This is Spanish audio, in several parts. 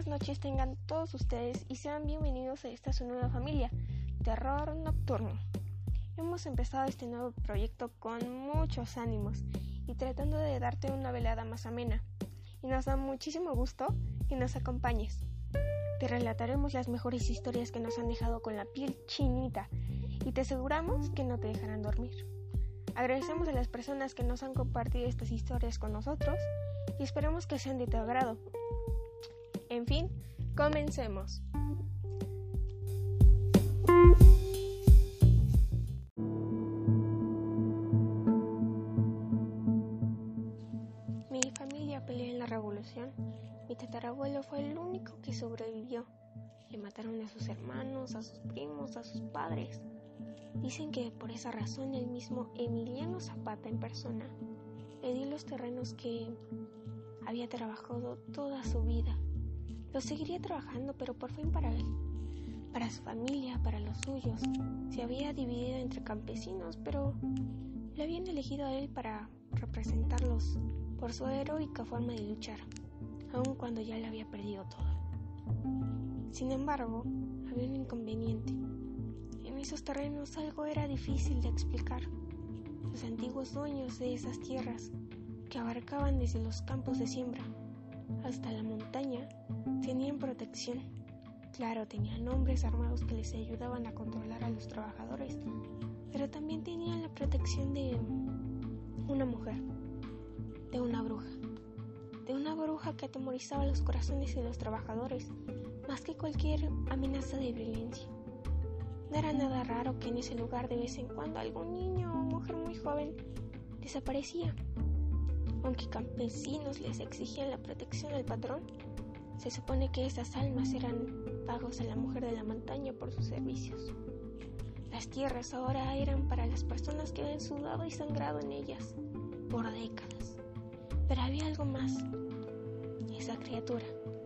noches tengan todos ustedes y sean bienvenidos a esta su nueva familia, Terror Nocturno. Hemos empezado este nuevo proyecto con muchos ánimos y tratando de darte una velada más amena. Y nos da muchísimo gusto que nos acompañes. Te relataremos las mejores historias que nos han dejado con la piel chinita y te aseguramos que no te dejarán dormir. Agradecemos a las personas que nos han compartido estas historias con nosotros y esperamos que sean de tu agrado. En fin, comencemos. Mi familia peleó en la revolución. Mi tatarabuelo fue el único que sobrevivió. Le mataron a sus hermanos, a sus primos, a sus padres. Dicen que por esa razón el mismo Emiliano Zapata en persona le dio los terrenos que había trabajado toda su vida. Lo seguiría trabajando, pero por fin para él, para su familia, para los suyos. Se había dividido entre campesinos, pero le habían elegido a él para representarlos por su heroica forma de luchar, aun cuando ya le había perdido todo. Sin embargo, había un inconveniente. En esos terrenos algo era difícil de explicar. Los antiguos dueños de esas tierras, que abarcaban desde los campos de siembra hasta la montaña, tenían protección. Claro, tenían hombres armados que les ayudaban a controlar a los trabajadores, pero también tenían la protección de una mujer, de una bruja que atemorizaba los corazones de los trabajadores más que cualquier amenaza de violencia. No era nada raro que en ese lugar de vez en cuando algún niño o mujer muy joven desaparecía. Aunque campesinos les exigían la protección del patrón, se supone que esas almas eran pagos a la mujer de la montaña por sus servicios. Las tierras ahora eran para las personas que habían sudado y sangrado en ellas por décadas. Pero había algo más. Esa criatura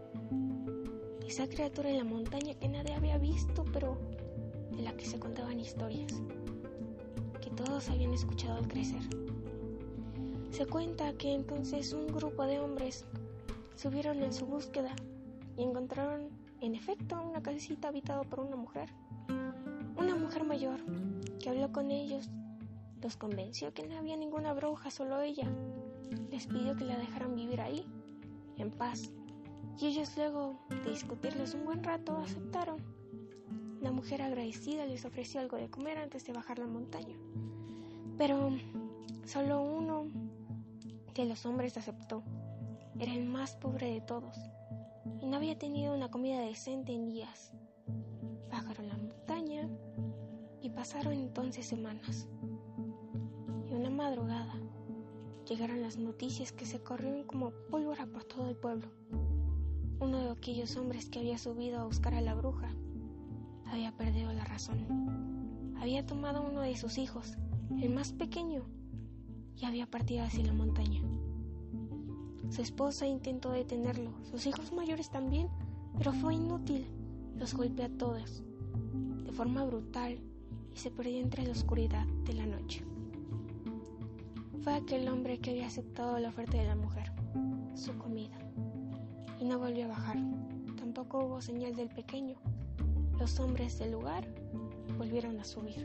en la montaña que nadie había visto, pero de la que se contaban historias, que todos habían escuchado al crecer. Se cuenta que entonces un grupo de hombres subieron en su búsqueda y encontraron, en efecto, una casita habitada por una mujer mayor, que habló con ellos, los convenció que no había ninguna bruja, solo ella. Les pidió que la dejaran vivir ahí, en paz, y ellos luego de discutirles un buen rato aceptaron. La mujer agradecida les ofreció algo de comer antes de bajar la montaña, pero solo uno de los hombres aceptó. Era el más pobre de todos y no había tenido una comida decente en días. Bajaron la montaña y pasaron entonces semanas. Y una madrugada llegaron las noticias que se corrieron como pólvora por todo el pueblo. Uno de aquellos hombres que había subido a buscar a la bruja había perdido la razón. Había tomado uno de sus hijos, el más pequeño, y había partido hacia la montaña. Su esposa intentó detenerlo, sus hijos mayores también, pero fue inútil. Los golpeó a todos, de forma brutal, y se perdió entre la oscuridad de la noche. Fue aquel hombre que había aceptado la oferta de la mujer, su comida, y no volvió a bajar. Tampoco hubo señal del pequeño. Los hombres del lugar volvieron a subir.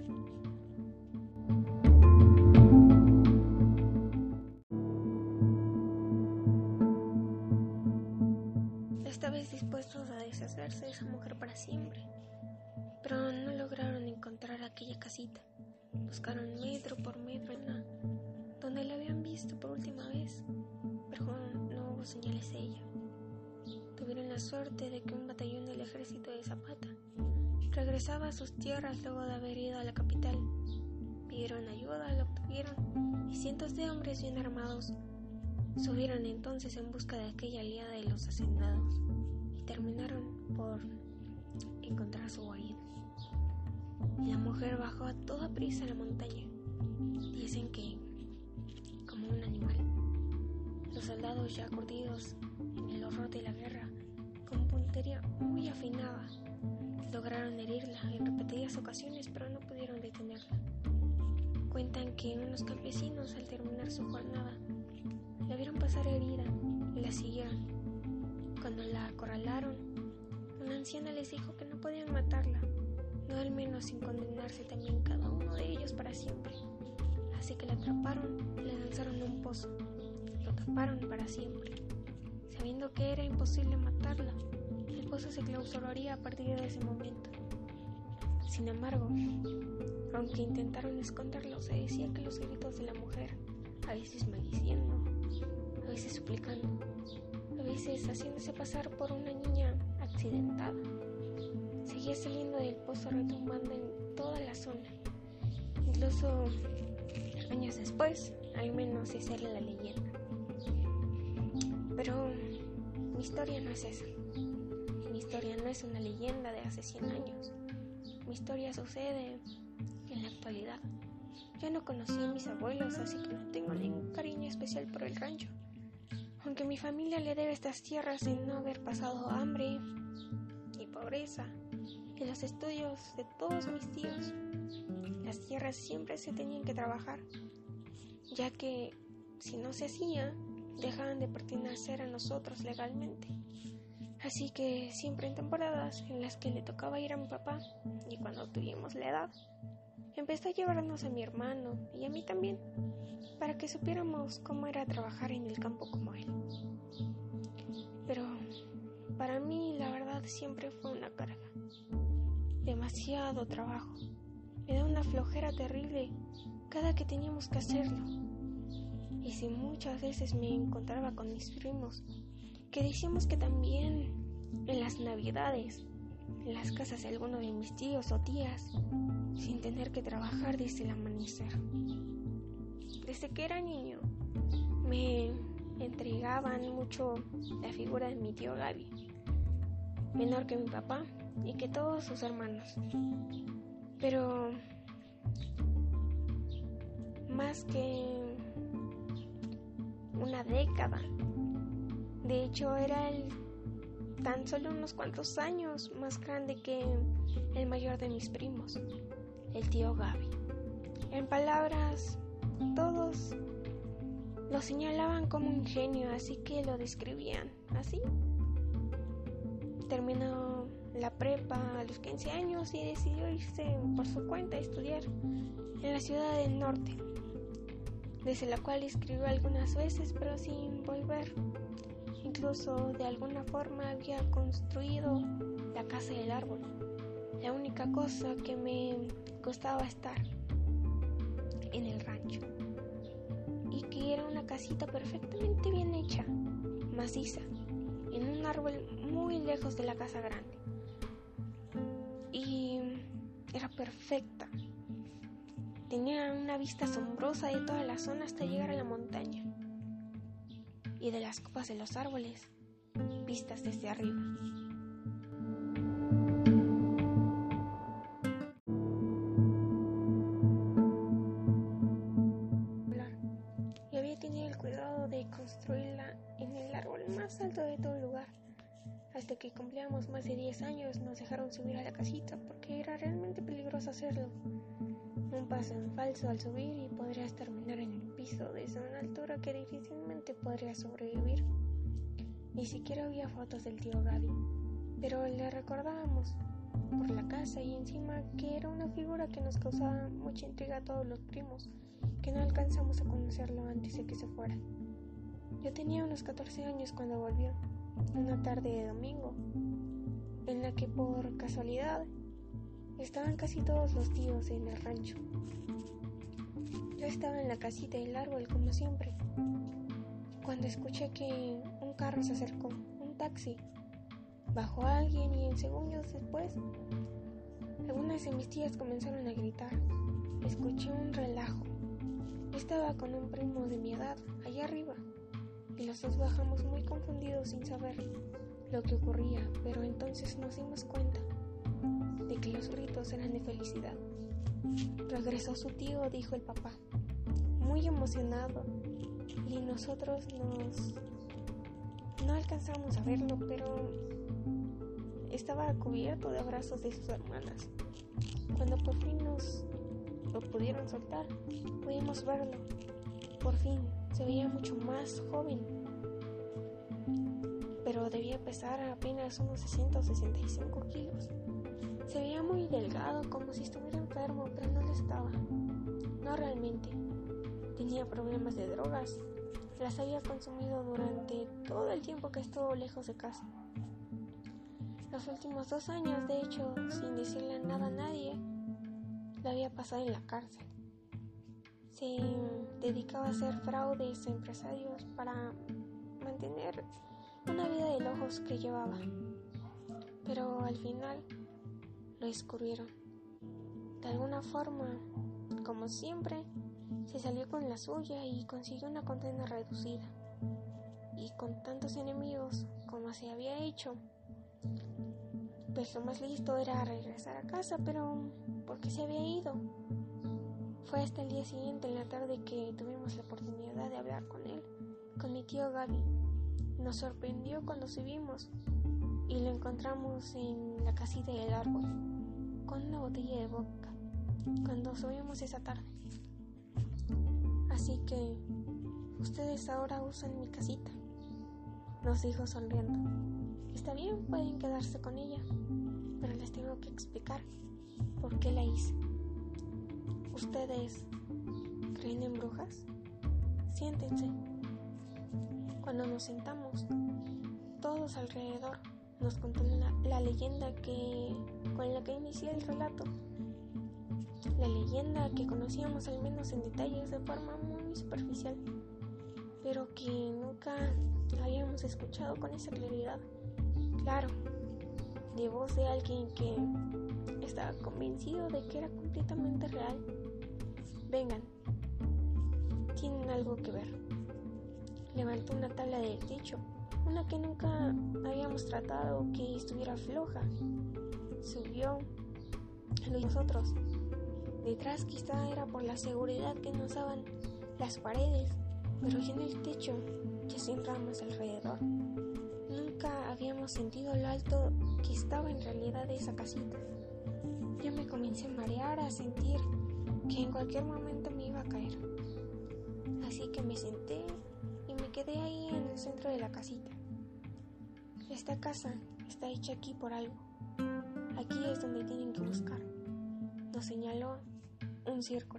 Esta vez dispuestos a deshacerse de esa mujer para siempre, pero no lograron encontrar aquella casita. Buscaron metro por metro donde la habían visto por última vez, pero no hubo señales de ella. Tuvieron la suerte de que un batallón del ejército de Zapata regresaba a sus tierras luego de haber ido a la capital. Pidieron ayuda, la obtuvieron, y cientos de hombres bien armados subieron entonces en busca de aquella aliada de los hacendados y terminaron por encontrar su guarida. Y la mujer bajó a toda prisa a la montaña. Dicen que, como un animal, los soldados ya curtidos en el horror de la guerra, con puntería muy afinada, lograron herirla en repetidas ocasiones, pero no pudieron detenerla. Cuentan que unos campesinos, al terminar su jornada, la vieron pasar herida y la siguieron. Cuando la acorralaron, una anciana les dijo que no podían matarla, no al menos sin condenarse también cada uno de ellos para siempre. Así que la atraparon y la lanzaron a un pozo. Lo taparon para siempre. Sabiendo que era imposible matarla, el pozo se clausuraría a partir de ese momento. Sin embargo, aunque intentaron esconderlo, se decía que los gritos de la mujer, a veces maldiciendo, a veces suplicando, a veces haciéndose pasar por una niña accidentada, seguía saliendo del pozo retumbando en toda la zona. Incluso años después, al menos esa era la leyenda. Pero mi historia no es esa. Mi historia no es una leyenda de hace 100 años. Mi historia sucede en la actualidad. Yo no conocí a mis abuelos, así que no tengo ningún cariño especial por el rancho. Aunque mi familia le debe estas tierras de no haber pasado hambre y pobreza, y los estudios de todos mis tíos. Las tierras siempre se tenían que trabajar, ya que si no se hacía, dejaban de pertenecer a nosotros legalmente. Así que siempre en temporadas en las que le tocaba ir a mi papá, y cuando tuvimos la edad, empezó a llevarnos a mi hermano y a mí también, para que supiéramos cómo era trabajar en el campo como él. Pero para mí la verdad siempre fue una carga, demasiado trabajo. Me da una flojera terrible cada que teníamos que hacerlo. Y si muchas veces me encontraba con mis primos, que decíamos que también en las navidades, en las casas de alguno de mis tíos o tías, sin tener que trabajar desde el amanecer. Desde que era niño, me intrigaban mucho la figura de mi tío Gaby, menor que mi papá y que todos sus hermanos. Pero más que una década, de hecho era tan solo unos cuantos años más grande que el mayor de mis primos, el tío Gaby. En palabras, todos lo señalaban como un genio, así que lo describían así. Terminó la prepa a los 15 años y decidió irse por su cuenta a estudiar en la ciudad del norte, desde la cual escribió algunas veces pero sin volver. Incluso de alguna forma había construido la casa del árbol, la única cosa que me costaba estar en el rancho, y que era una casita perfectamente bien hecha, maciza, en un árbol muy lejos de la casa grande, y era perfecta. Tenía una vista asombrosa de toda la zona hasta llegar a la montaña, y de las copas de los árboles, vistas desde arriba. Y había tenido el cuidado de construirla en el árbol más alto de todo el lugar. Hasta que cumplíamos más de 10 años nos dejaron subir a la casita porque era realmente peligroso hacerlo. Un paso en falso al subir y podrías terminar en el piso desde una altura que difícilmente podrías sobrevivir. Ni siquiera había fotos del tío Gaby, pero le recordábamos por la casa y encima que era una figura que nos causaba mucha intriga a todos los primos, que no alcanzamos a conocerlo antes de que se fuera. Yo tenía unos 14 años cuando volvió, una tarde de domingo, en la que por casualidad estaban casi todos los tíos en el rancho. Yo estaba en la casita del árbol como siempre, cuando escuché que un carro se acercó, un taxi. Bajó alguien y en segundos después, algunas de mis tías comenzaron a gritar. Escuché un relajo. Yo estaba con un primo de mi edad, allá arriba, y los dos bajamos muy confundidos sin saber lo que ocurría, pero entonces nos dimos cuenta de que los gritos eran de felicidad. Regresó su tío, dijo el papá, muy emocionado, y nosotros no alcanzamos a verlo, pero estaba cubierto de abrazos de sus hermanas. Cuando por fin nos lo pudieron soltar, pudimos verlo. Por fin, se veía mucho más joven. pero debía pesar apenas unos 60 o 65 kilos. Se veía muy delgado, como si estuviera enfermo, pero no lo estaba. No realmente. Tenía problemas de drogas. Las había consumido durante todo el tiempo que estuvo lejos de casa. Los últimos 2 años, de hecho, sin decirle nada a nadie, lo había pasado en la cárcel. Se dedicaba a hacer fraudes a empresarios para mantener una vida de lujos que llevaba. Pero al final lo descubrieron. De alguna forma, como siempre, se salió con la suya y consiguió una condena reducida. Y con tantos enemigos como se había hecho, pues lo más listo era regresar a casa, pero ¿por qué se había ido? Fue hasta el día siguiente, en la tarde, que tuvimos la oportunidad de hablar con él, con mi tío Gaby. Nos sorprendió cuando subimos y lo encontramos en la casita del árbol, con una botella de vodka, cuando subimos esa tarde. Así que ustedes ahora usan mi casita, nos dijo sonriendo. Está bien, pueden quedarse con ella, pero les tengo que explicar por qué la hice. ¿Ustedes creen en brujas? Siéntense. Cuando nos sentamos, todos alrededor nos contó la leyenda con la que inicié el relato. La leyenda que conocíamos al menos en detalles de forma muy superficial, pero que nunca habíamos escuchado con esa claridad. Claro, de voz de alguien que estaba convencido de que era completamente real. Vengan, tienen algo que ver. Levantó una tabla del techo, una que nunca habíamos tratado que estuviera floja. Subió, lo hizo nosotros. Detrás quizá era por la seguridad que nos daban las paredes, pero ya en el techo, ya sin ramas alrededor. Nunca habíamos sentido lo alto que estaba en realidad esa casita. Yo me comencé a marear, a sentir que en cualquier momento me iba a caer. Así que me senté y me quedé ahí en el centro de la casita. Esta casa está hecha aquí por algo. Aquí es donde tienen que buscar. Nos señaló un círculo.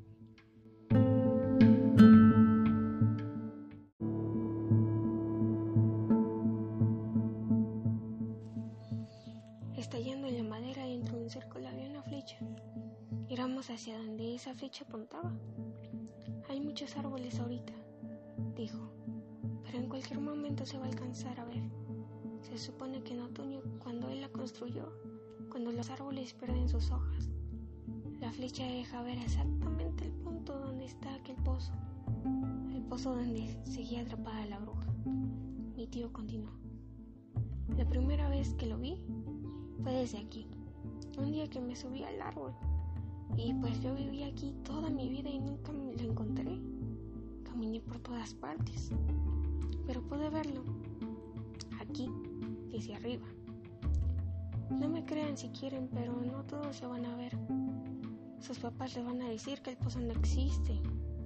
Estallando en la madera dentro de un círculo había una flecha. Miramos hacia donde esa flecha apuntaba. Hay muchos árboles ahorita, dijo, pero en cualquier momento se va a alcanzar a ver. Se supone que en otoño, cuando él la construyó, cuando los árboles pierden sus hojas, la flecha deja ver exactamente el punto donde está aquel pozo, el pozo donde seguía atrapada la bruja. Mi tío continuó. La primera vez que lo vi fue desde aquí, un día que me subí al árbol, y pues yo viví aquí toda mi vida y nunca lo encontré. Caminé por todas partes, pero pude verlo aquí, desde arriba. No me crean si quieren, pero no todos lo van a ver. Sus papás le van a decir que el pozo no existe.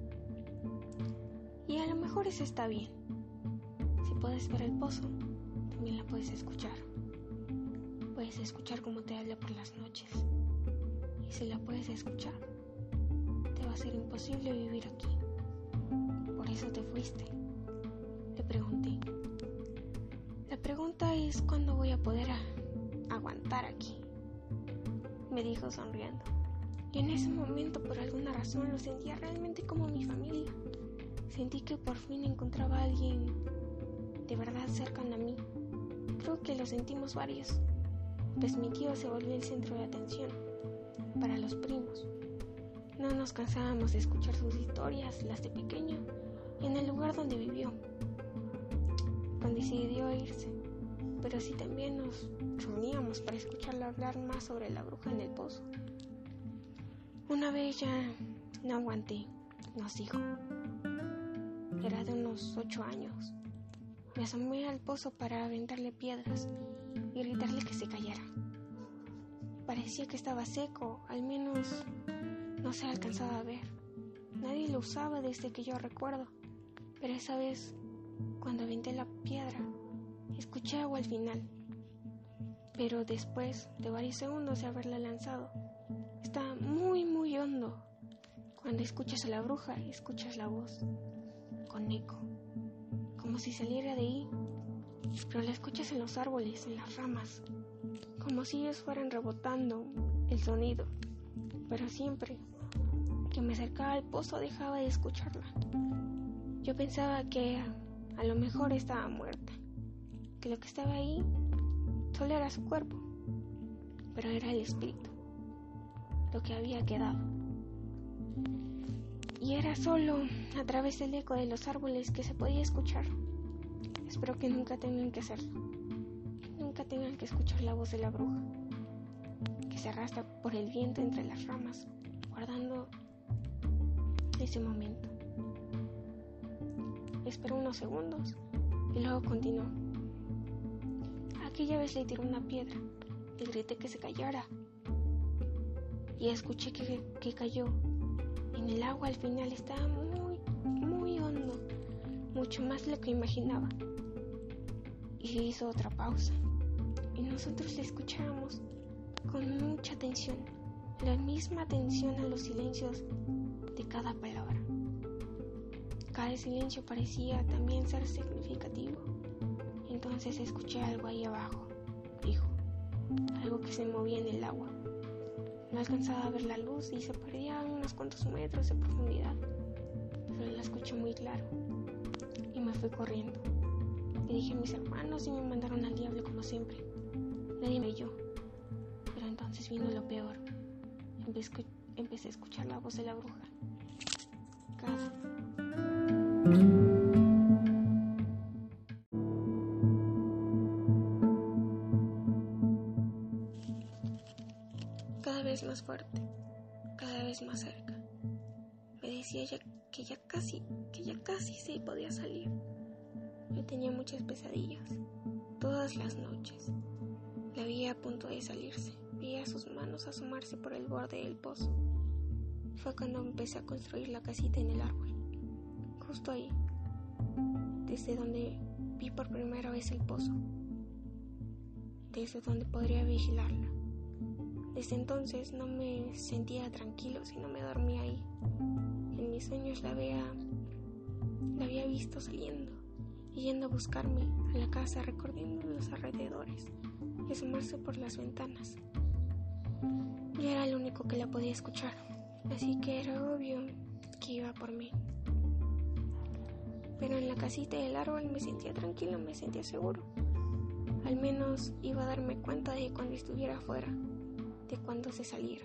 Y a lo mejor eso está bien. Si puedes ver el pozo, también la puedes escuchar. Puedes escuchar cómo te habla por las noches. Y si la puedes escuchar, te va a ser imposible vivir aquí. Por eso te fuiste. Le pregunté. La pregunta es cuándo voy a poder aguantar aquí, me dijo sonriendo. Y en ese momento, por alguna razón, lo sentía realmente como mi familia. Sentí que por fin encontraba a alguien de verdad cercano a mí. Creo que lo sentimos varios, pues mi tío se volvió el centro de atención para los primos. No nos cansábamos de escuchar sus historias, las de pequeño, en el lugar donde vivió, cuando decidió irse. Pero sí también nos reuníamos para escucharlo hablar más sobre la bruja en el pozo. Una vez ya no aguanté, nos dijo. Era de unos 8 años. Me asomé al pozo para aventarle piedras y gritarle que se callara. Parecía que estaba seco, al menos no se alcanzaba a ver. Nadie lo usaba desde que yo recuerdo, pero esa vez, cuando aventé la piedra, Escuché agua al final, pero después de varios segundos de haberla lanzado, está muy muy hondo. Cuando escuchas a la bruja, escuchas la voz, con eco, como si saliera de ahí, pero la escuchas en los árboles, en las ramas, como si ellos fueran rebotando el sonido, pero siempre que me acercaba al pozo dejaba de escucharla. Yo pensaba que a lo mejor estaba muerta, que lo que estaba ahí solo era su cuerpo, pero era el espíritu, lo que había quedado. Y era solo a través del eco de los árboles que se podía escuchar. Espero que nunca tengan que hacerlo, nunca tengan que escuchar la voz de la bruja, que se arrastra por el viento entre las ramas, guardando ese momento. Esperó unos segundos y luego continuó. Aquella vez le tiró una piedra, le grité que se callara y escuché que cayó. En el agua al final estaba muy, muy hondo, mucho más de lo que imaginaba. Y hizo otra pausa y nosotros le escuchábamos con mucha atención, la misma atención a los silencios de cada palabra. Cada silencio parecía también ser significativo. Entonces escuché algo ahí abajo, dijo, algo que se movía en el agua. No alcanzaba a ver la luz y se perdía a unos cuantos metros de profundidad, pero la escuché muy claro y me fui corriendo. Le dije a mis hermanos y me mandaron al diablo como siempre. Nadie me oyó, pero entonces vino lo peor. Empecé a escuchar la voz de la bruja. Cada vez más fuerte, cada vez más cerca. Me decía que ya casi se podía salir. Yo tenía muchas pesadillas, todas las noches. La veía a punto de salirse, veía sus manos asomarse por el borde del pozo. Fue cuando empecé a construir la casita en el árbol, justo ahí, desde donde vi por primera vez el pozo, desde donde podría vigilarla. Desde entonces no me sentía tranquilo si no me dormía ahí. En mis sueños la había visto saliendo y yendo a buscarme a la casa, recorriendo los alrededores y asomarse por las ventanas. Yo era el único que la podía escuchar, así que era obvio que iba por mí. Pero en la casita del árbol me sentía tranquilo, me sentía seguro. Al menos iba a darme cuenta de cuando estuviera afuera, de cuando se saliera.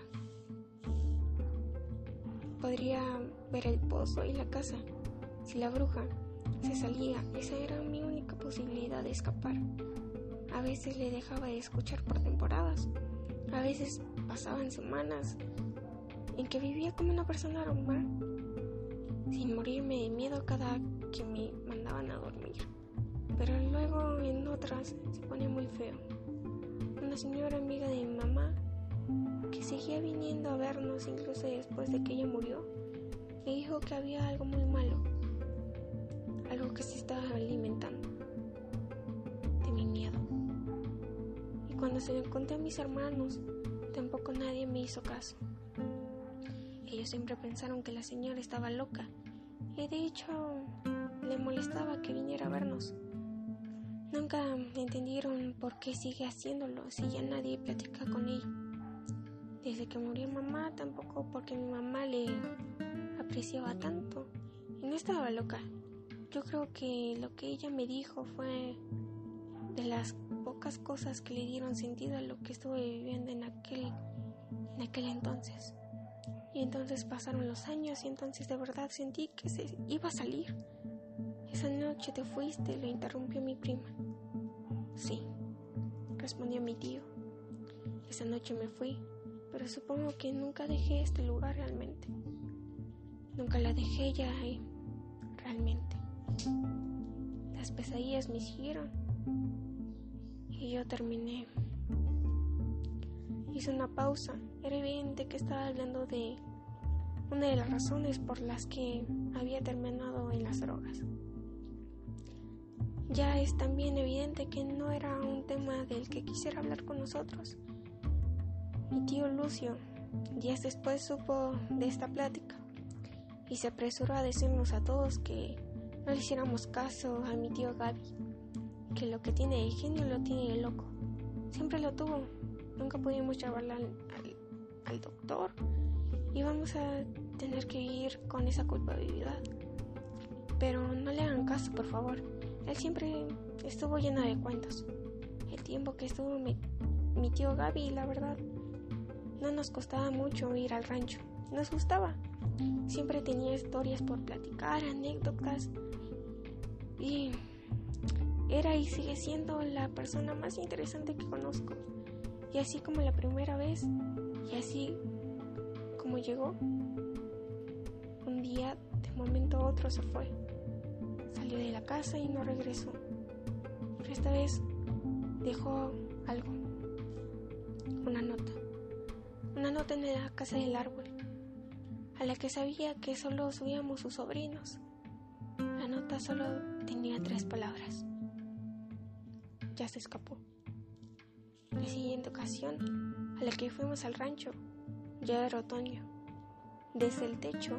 Podría ver el pozo y la casa. Si la bruja se salía, esa era mi única posibilidad de escapar. A veces le dejaba de escuchar por temporadas. A veces pasaban semanas en que vivía como una persona normal, sin morirme de miedo cada que me mandaban a dormir. Pero luego en otras se ponía muy feo. Una señora amiga de mi mamá, que seguía viniendo a vernos incluso después de que ella murió, me dijo que había algo muy malo, algo que se estaba alimentando de mi miedo. Y cuando se lo conté a mis hermanos, tampoco nadie me hizo caso. Ellos siempre pensaron que la señora estaba loca y de hecho le molestaba que viniera a vernos. Nunca entendieron por qué sigue haciéndolo si ya nadie platica con ella. Desde que murió mamá, tampoco porque mi mamá le apreciaba tanto y no estaba loca. Yo creo que lo que ella me dijo fue de las pocas cosas que le dieron sentido a lo que estuve viviendo en aquel entonces. Y entonces pasaron los años y entonces de verdad sentí que se iba a salir. Esa noche te fuiste, lo interrumpió mi prima. Sí, respondió mi tío. Esa noche me fui, pero supongo que nunca dejé este lugar realmente. Nunca la dejé ya ahí, realmente. Las pesadillas me siguieron y yo terminé. Hice una pausa. Era evidente que estaba hablando de una de las razones por las que había terminado en las drogas. ya es también evidente que no era un tema del que quisiera hablar con nosotros. Mi tío Lucio, días después, supo de esta plática y se apresuró a decirnos a todos que no le hiciéramos caso a mi tío Gaby, que lo que tiene de genio lo tiene de loco. Siempre lo tuvo, nunca pudimos llevarla al doctor y vamos a tener que vivir con esa culpabilidad. Pero no le hagan caso, por favor. Él siempre estuvo lleno de cuentos. El tiempo que estuvo mi tío Gaby, la verdad, no nos costaba mucho ir al rancho. Nos gustaba. Siempre tenía historias por platicar, anécdotas. Y era y sigue siendo la persona más interesante que conozco. Y así como la primera vez, y así como llegó, un día de momento a otro se fue. Salió de la casa y no regresó. Pero esta vez dejó algo. Una nota en la casa del árbol, a la que sabía que solo subíamos sus sobrinos. La nota solo tenía 3 palabras. Ya se escapó. La siguiente ocasión a la que fuimos al rancho, ya era otoño. Desde el techo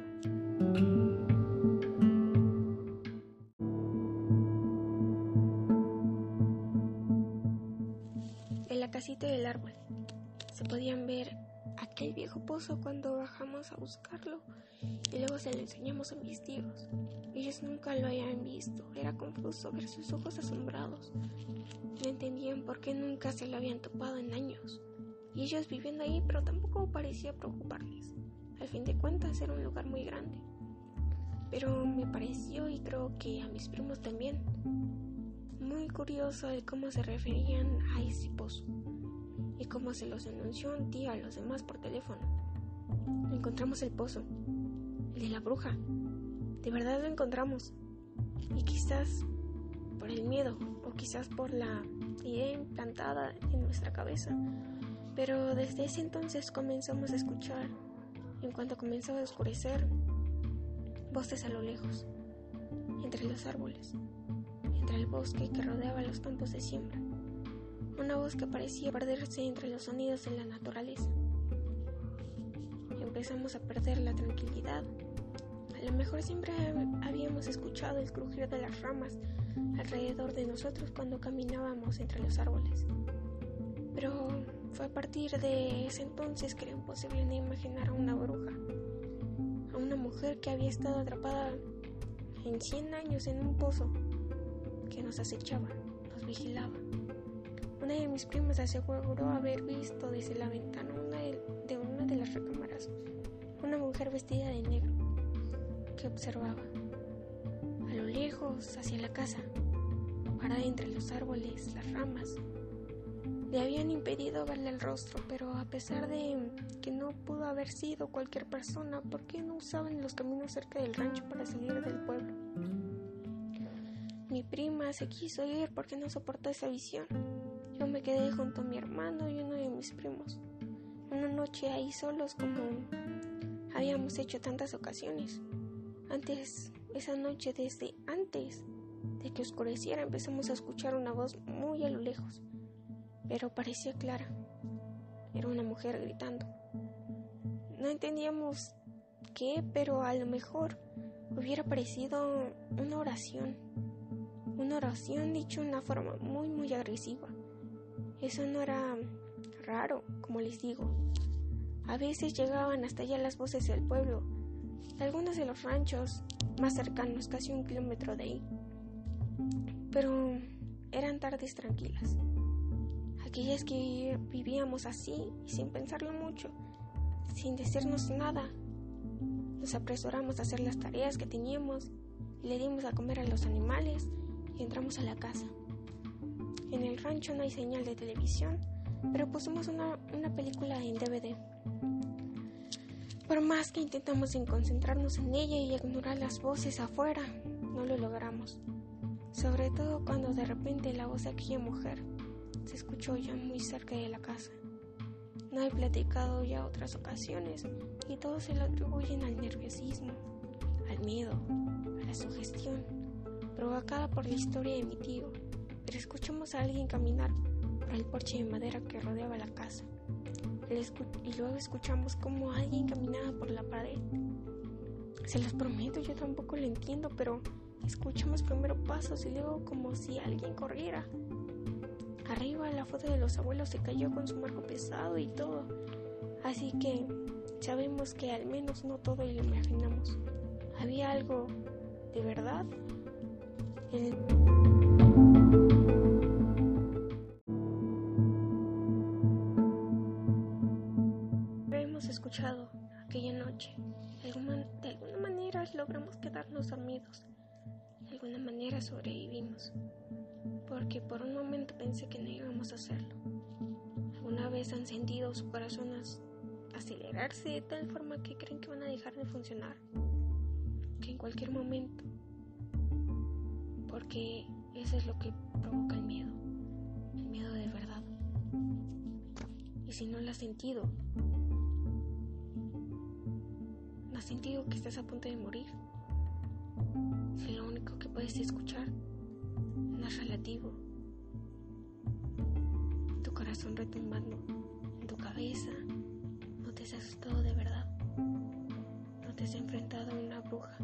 de la casita del árbol se podían ver aquel viejo pozo cuando bajamos a buscarlo y luego se lo enseñamos a mis tíos. Ellos nunca lo habían visto, era confuso ver sus ojos asombrados. No entendían por qué nunca se lo habían topado en años. Y ellos viviendo ahí, pero tampoco parecía preocuparles. Al fin de cuentas era un lugar muy grande. Pero me pareció, y creo que a mis primos también, muy curioso el cómo se referían a ese pozo y cómo se los anunció un tío a los demás por teléfono. Encontramos el pozo, el de la bruja. De verdad lo encontramos. Y quizás por el miedo, o quizás por la idea implantada en nuestra cabeza. Pero desde ese entonces comenzamos a escuchar, en cuanto comenzó a oscurecer, voces a lo lejos, entre los árboles, entre el bosque que rodeaba los campos de siembra. Una voz que parecía perderse entre los sonidos de la naturaleza. Empezamos a perder la tranquilidad. A lo mejor siempre habíamos escuchado el crujir de las ramas alrededor de nosotros cuando caminábamos entre los árboles. Pero fue a partir de ese entonces que era imposible no imaginar a una bruja, a una mujer que había estado atrapada en 100 años en un pozo, que nos acechaba, nos vigilaba. Una de mis primas aseguró haber visto desde la ventana de una de las recámaras una mujer vestida de negro que observaba a lo lejos hacia la casa, parada entre los árboles, las ramas. Le habían impedido verle el rostro, pero a pesar de que no pudo haber sido cualquier persona, ¿por qué no usaban los caminos cerca del rancho para salir del pueblo? Mi prima se quiso ir porque no soportó esa visión. Yo me quedé junto a mi hermano y uno de mis primos. Una noche ahí solos como habíamos hecho tantas ocasiones. Esa noche, desde antes de que oscureciera, empezamos a escuchar una voz muy a lo lejos, pero parecía clara. Era una mujer gritando. No entendíamos qué, pero a lo mejor hubiera parecido una oración dicha de una forma muy muy agresiva. Eso no era raro, como les digo. A veces llegaban hasta allá las voces del pueblo, de algunos de los ranchos más cercanos, casi 1 kilómetro de ahí. Pero eran tardes tranquilas, aquellas que vivíamos así y sin pensarlo mucho, sin decirnos nada. Nos apresuramos a hacer las tareas que teníamos, le dimos a comer a los animales y entramos a la casa. En el rancho no hay señal de televisión, pero pusimos una película en DVD. Por más que intentamos concentrarnos en ella y ignorar las voces afuera, no lo logramos. Sobre todo cuando de repente la voz de aquella mujer se escuchó ya muy cerca de la casa. No he platicado ya otras ocasiones y todos se lo atribuyen al nerviosismo, al miedo, a la sugestión. provocada por la historia de mi tío, pero escuchamos a alguien caminar por el porche de madera que rodeaba la casa. Y luego escuchamos como alguien caminaba por la pared. Se los prometo, yo tampoco lo entiendo, pero escuchamos primero pasos y luego como si alguien corriera. Arriba la foto de los abuelos se cayó con su marco pesado y todo, así que sabemos que al menos no todo lo imaginamos. Había algo de verdad en el... Hemos escuchado aquella noche. De alguna manera logramos quedarnos dormidos. De alguna manera sobrevivimos. Porque por un momento pensé que no íbamos a hacerlo. ¿Alguna vez han sentido su corazón acelerarse de tal forma que creen que van a dejar de funcionar? Que en cualquier momento. Porque eso es lo que provoca el miedo de verdad. Y si no lo has sentido, ¿no has sentido que estás a punto de morir? Si lo único que puedes escuchar no es relativo, tu corazón retumbando en tu cabeza, no te has asustado de verdad, no te has enfrentado a una bruja.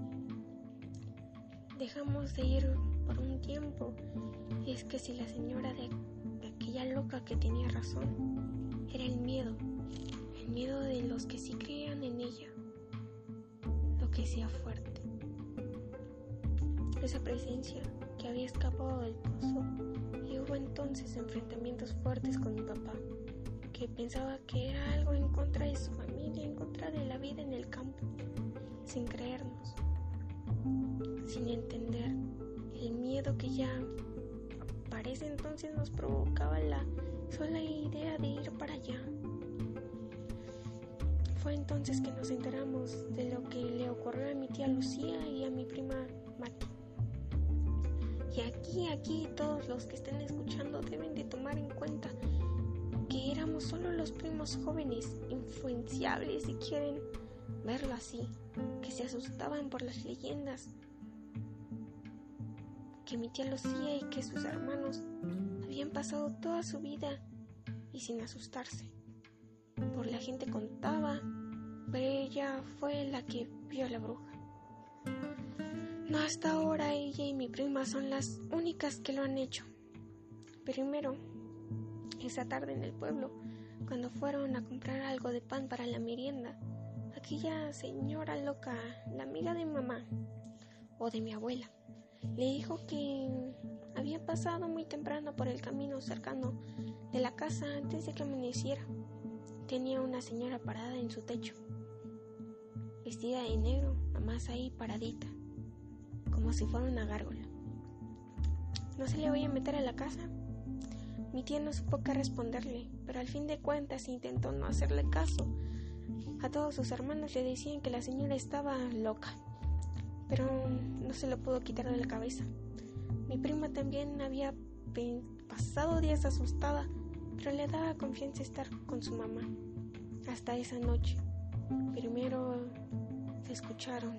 Dejamos de ir por un tiempo, y es que si la señora de aquella loca que tenía razón, era el miedo de los que sí creían en ella, lo que hacía fuerte. Esa presencia que había escapado del pozo, y hubo entonces enfrentamientos fuertes con mi papá, que pensaba que era algo en contra de su familia, en contra de la vida en el campo, sin creernos, sin entender el miedo que ya para ese entonces nos provocaba la sola idea de ir para allá. Fue entonces que nos enteramos de lo que le ocurrió a mi tía Lucía y a mi prima Mati. Y aquí todos los que estén escuchando deben de tomar en cuenta que éramos solo los primos jóvenes, influenciables si quieren verlo así, que se asustaban por las leyendas, que mi tía Lucía y que sus hermanos habían pasado toda su vida y sin asustarse. Por la gente contaba, pero ella fue la que vio a la bruja. No, hasta ahora ella y mi prima son las únicas que lo han hecho. Primero, esa tarde en el pueblo, cuando fueron a comprar algo de pan para la merienda, aquella señora loca, la amiga de mamá o de mi abuela, le dijo que había pasado muy temprano por el camino cercano de la casa antes de que amaneciera. Tenía una señora parada en su techo, vestida de negro, nomás ahí paradita, como si fuera una gárgola. ¿No se le voy a meter a la casa? Mi tía no supo qué responderle, pero al fin de cuentas intentó no hacerle caso. A todos sus hermanos le decían que la señora estaba loca, pero no se lo pudo quitar de la cabeza. Mi prima también había pasado días asustada, pero le daba confianza estar con su mamá. Hasta esa noche, primero se escucharon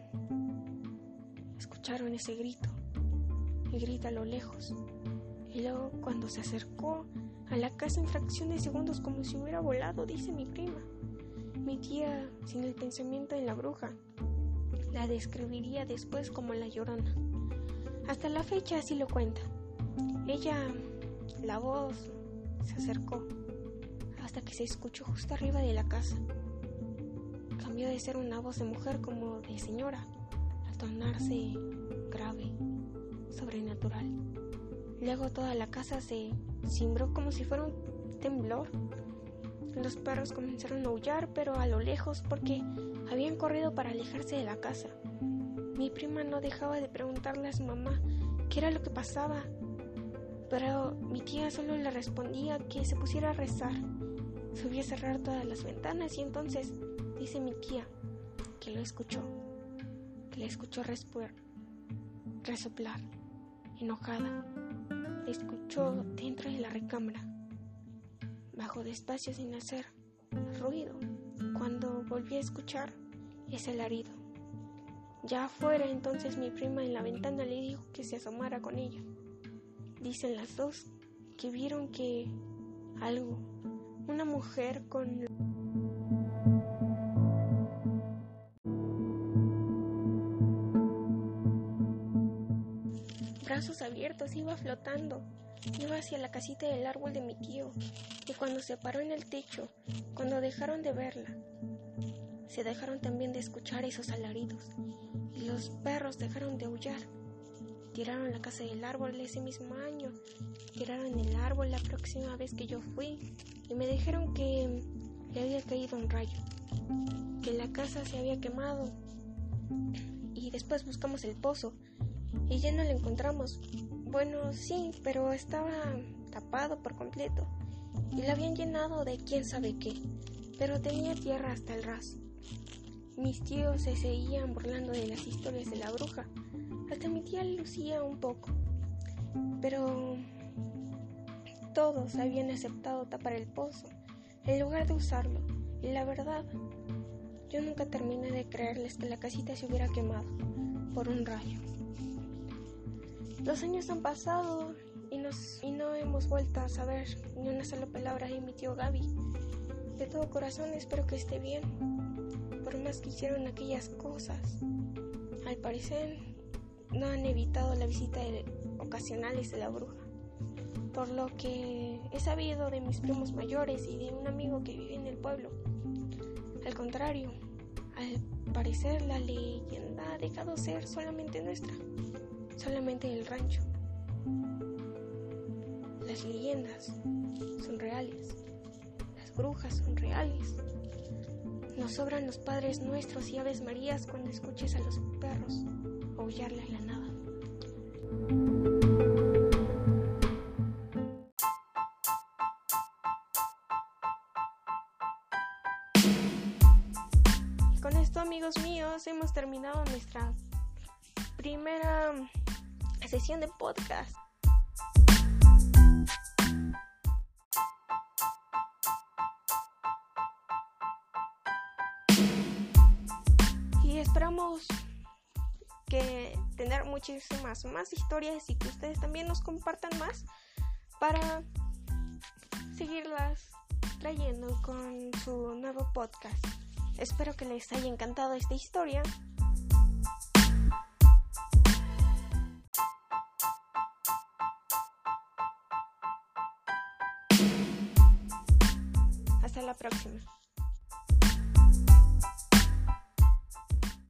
ese grito, el grito a lo lejos, y luego cuando se acercó a la casa en fracción de segundos como si hubiera volado, dice mi prima. Mi tía, sin el pensamiento en la bruja, la describiría después como la Llorona. Hasta la fecha así lo cuenta. Ella, la voz, se acercó hasta que se escuchó justo arriba de la casa. Cambió de ser una voz de mujer como de señora, a tornarse grave, sobrenatural. Luego toda la casa se cimbró como si fuera un temblor. Los perros comenzaron a aullar, pero a lo lejos, porque habían corrido para alejarse de la casa. Mi prima no dejaba de preguntarle a su mamá qué era lo que pasaba, pero mi tía solo le respondía que se pusiera a rezar. Subió a cerrar todas las ventanas y entonces dice mi tía que lo escuchó, que la escuchó resoplar, enojada. La escuchó dentro de la recámara. Bajó despacio sin hacer ruido. Cuando volví a escuchar ese alarido, Ya afuera, entonces mi prima en la ventana le dijo que se asomara con ella. Dicen las dos que vieron que algo, una mujer con brazos abiertos iba flotando, iba hacia la casita del árbol de mi tío, y cuando se paró en el techo, cuando dejaron de verla, se dejaron también de escuchar esos alaridos, y los perros dejaron de aullar. Tiraron la casa del árbol ese mismo año, tiraron el árbol la próxima vez que yo fui, y me dijeron que le había caído un rayo, que la casa se había quemado, y después buscamos el pozo, y ya no lo encontramos. Bueno, sí, pero estaba tapado por completo, y lo habían llenado de quién sabe qué, pero tenía tierra hasta el ras. Mis tíos se seguían burlando de las historias de la bruja, hasta mi tía lucía un poco, pero todos habían aceptado tapar el pozo en lugar de usarlo, y la verdad, yo nunca terminé de creerles que la casita se hubiera quemado por un rayo. Los años han pasado y no hemos vuelto a saber ni una sola palabra de mi tío Gaby. De todo corazón espero que esté bien, por más que hicieron aquellas cosas. Al parecer no han evitado la visita ocasionales de la bruja, por lo que he sabido de mis primos mayores y de un amigo que vive en el pueblo. Al contrario, al parecer la leyenda ha dejado ser solamente nuestra, solamente del rancho. Las leyendas son reales, las brujas son reales. Nos sobran los Padres Nuestros y Aves Marías cuando escuches a los perros aullarle a la nada. Con esto, amigos míos, hemos terminado nuestra primera sesión de podcast. Y esperamos que tener muchísimas más historias y que ustedes también nos compartan más para seguirlas trayendo con su nuevo podcast. Espero que les haya encantado esta historia